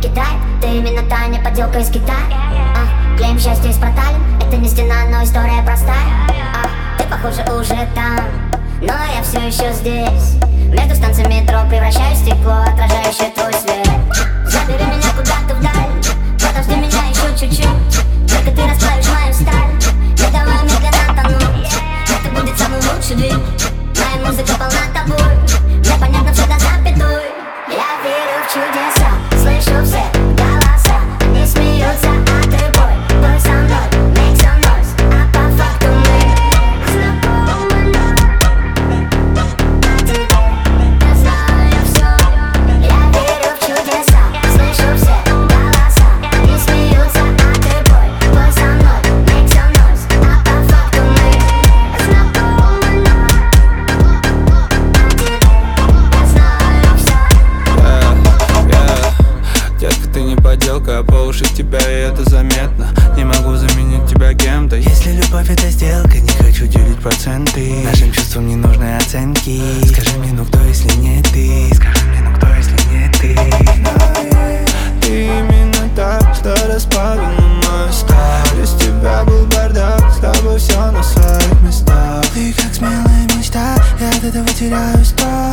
кидает. Ты именно та не подделка из Китая. Клеим счастье из проталин. Это не стена, но история простая. Ты похоже уже там, но я все еще здесь. Между станциями метро превращаюсь в стекло, отражающее твой свет. Забери меня куда-то вдаль, подожди меня еще чуть-чуть. Только ты расплавишь мою сталь. Не давай медленно тонуть. Это будет самый лучший двиг. Моя музыка полна тобой. Мне понятно все до запятой. Я верю в чудеса, слышу все голоса. Они смеются, а ты бой. Бой со мной, make some noise. А по факту мы знакомы, но о тебе я знаю все. Я верю в чудеса, слышу все голоса. Они смеются, а ты бой. Бой со мной, make some noise. А по факту мы знакомы, но о тебе я знаю все. Детка, ты не подделка, а по уши тебя, и это заметно. Не могу заменить тебя кем-то. Если любовь это сделка, не хочу делить проценты. Нашим чувствам не нужны оценки. Скажи мне, ну кто, если не ты? Скажи мне, ну кто, если не ты? Ты именно так, что расплавила мою сталь. Без тебя был бардак, с тобой все на своих местах. Ты как смелая мечта, я от этого теряю страх.